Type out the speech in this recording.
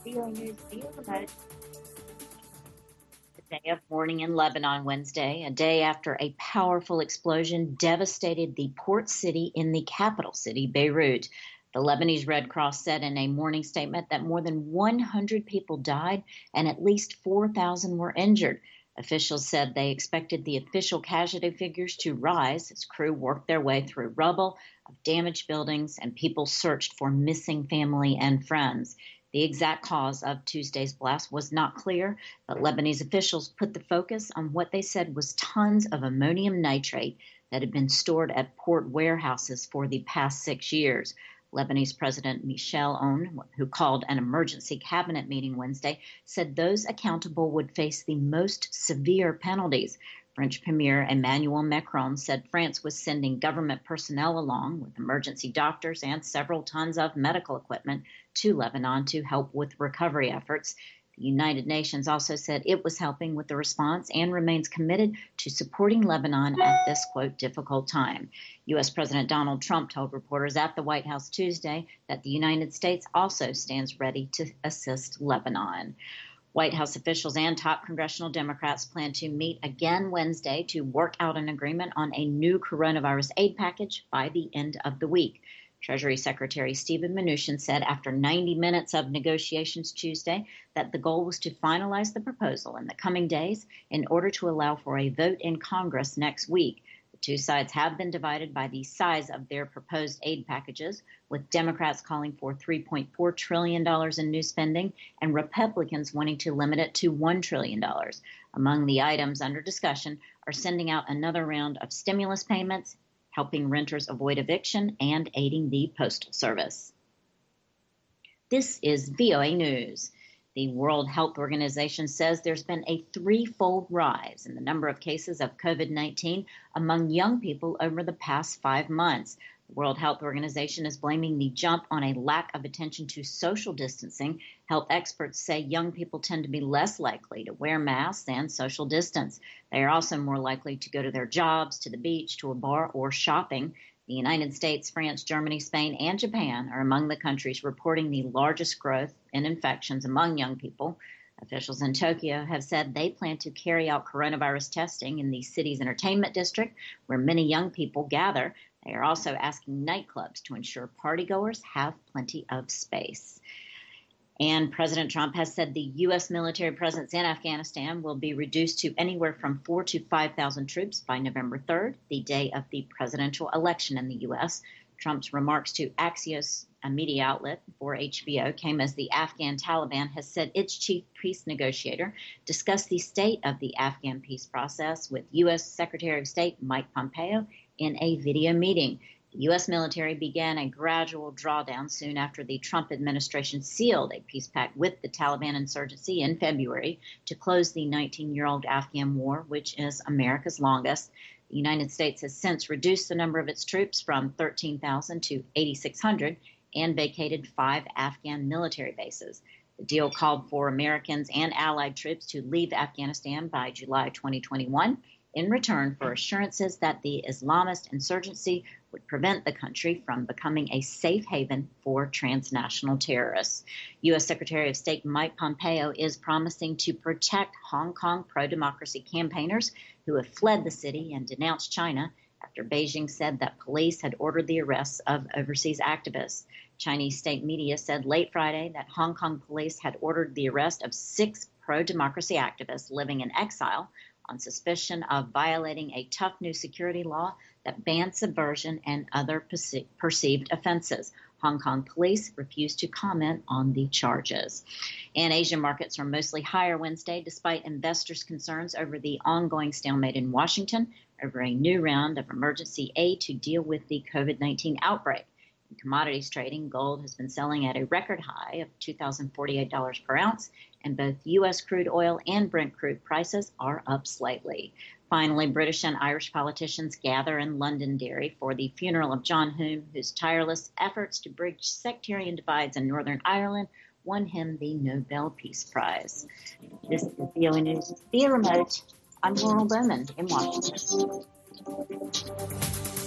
VOA News View Remote. The day of mourning in Lebanon Wednesday, a day after a powerful explosion devastated the port city in the capital city, Beirut. The Lebanese Red Cross said in a mourning statement that more than 100 people died and at least 4,000 were injured. Officials said they expected the official casualty figures to rise as crew worked their way through rubble of damaged buildings and people searched for missing family and friends. The exact cause of Tuesday's blast was not clear, but Lebanese officials put the focus on what they said was tons of ammonium nitrate that had been stored at port warehouses for the past 6 years. Lebanese President Michel Aoun, who called an emergency cabinet meeting Wednesday, said those accountable would face the most severe penalties. French Premier Emmanuel Macron said France was sending government personnel along with emergency doctors and several tons of medical equipment to Lebanon to help with recovery efforts. The United Nations also said it was helping with the response and remains committed to supporting Lebanon at this, quote, difficult time. U.S. President Donald Trump told reporters at the White House Tuesday that the United States also stands ready to assist Lebanon. White House officials and top congressional Democrats plan to meet again Wednesday to work out an agreement on a new coronavirus aid package by the end of the week. Treasury Secretary Steven Mnuchin said after 90 minutes of negotiations Tuesday that the goal was to finalize the proposal in the coming days in order to allow for a vote in Congress next week. The two sides have been divided by the size of their proposed aid packages, with Democrats calling for $3.4 trillion in new spending and Republicans wanting to limit it to $1 trillion. Among the items under discussion are sending out another round of stimulus payments, helping renters avoid eviction, and aiding the Postal Service. This is VOA News. The World Health Organization says there's been a threefold rise in the number of cases of COVID-19 among young people over the past 5 months. The World Health Organization is blaming the jump on a lack of attention to social distancing. Health experts say young people tend to be less likely to wear masks and social distance. They are also more likely to go to their jobs, to the beach, to a bar, or shopping. The United States, France, Germany, Spain, and Japan are among the countries reporting the largest growth in infections among young people. Officials in Tokyo have said they plan to carry out coronavirus testing in the city's entertainment district, where many young people gather. They are also asking nightclubs to ensure partygoers have plenty of space. And President Trump has said the U.S. military presence in Afghanistan will be reduced to anywhere from 4,000 to 5,000 troops by November 3rd, the day of the presidential election in the U.S. Trump's remarks to Axios, a media outlet for HBO, came as the Afghan Taliban has said its chief peace negotiator discussed the state of the Afghan peace process with U.S. Secretary of State Mike Pompeo in a video meeting. The U.S. military began a gradual drawdown soon after the Trump administration sealed a peace pact with the Taliban insurgency in February to close the 19-year-old Afghan war, which is America's longest. The United States has since reduced the number of its troops from 13,000 to 8,600 and vacated 5 Afghan military bases. The deal called for Americans and allied troops to leave Afghanistan by July 2021 in return for assurances that the Islamist insurgency would prevent the country from becoming a safe haven for transnational terrorists. U.S. Secretary of State Mike Pompeo is promising to protect Hong Kong pro-democracy campaigners who have fled the city and denounced China after Beijing said that police had ordered the arrests of overseas activists. Chinese state media said late Friday that Hong Kong police had ordered the arrest of 6 pro-democracy activists living in exile on suspicion of violating a tough new security law that bans subversion and other perceived offenses. Hong Kong police refused to comment on the charges. And Asian markets are mostly higher Wednesday, despite investors' concerns over the ongoing stalemate in Washington over a new round of emergency aid to deal with the COVID-19 outbreak. In commodities trading, gold has been selling at a record high of $2,048 per ounce, and both U.S. crude oil and Brent crude prices are up slightly. Finally, British and Irish politicians gather in Londonderry for the funeral of John Hume, whose tireless efforts to bridge sectarian divides in Northern Ireland won him the Nobel Peace Prize. This is VOA News via remote. I'm Laurel Bowman in Washington.